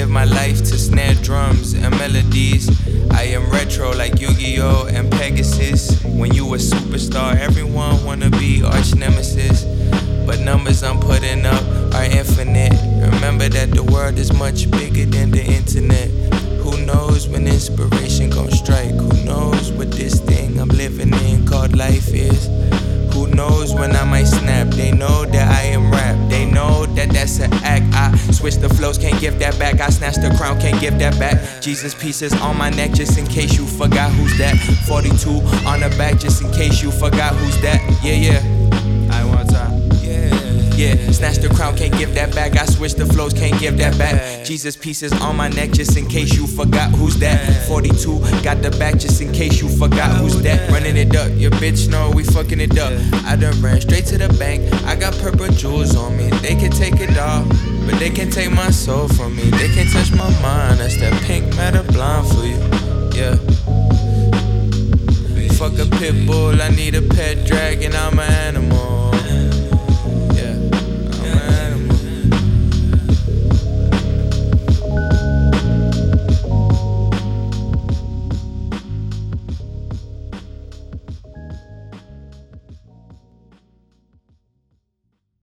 live my life to snare drums and melodies. I am retro like Yu-Gi-Oh! And Pegasus. When you a superstar, everyone wanna be arch nemesis. But numbers I'm putting up are infinite. Remember that the world is much bigger than the internet. Who knows when inspiration gon' strike? Who knows what this thing I'm living in called life is? Who knows when I might snap? They know that I am rap. They know that that's an act. I switch the flows, can't give that back. I snatch the crown, can't give that back. Jesus pieces on my neck, just in case you forgot who's that. 42 on the back, just in case you forgot who's that. Yeah. I want time. Yeah, snatch the crown, can't give that back. I switch the flows, can't give that back. Jesus pieces on my neck, just in case you forgot who's that. 42, got the back, just in case you forgot who's that. Running it up, your bitch know we fucking it up. I done ran straight to the bank, I got purple jewels on me. They can take it all, but they can't take my soul from me. They can't touch my mind, that's that pink matter blonde for you. Yeah. Fuck a pit bull, I need a pet dragon, I'm an animal.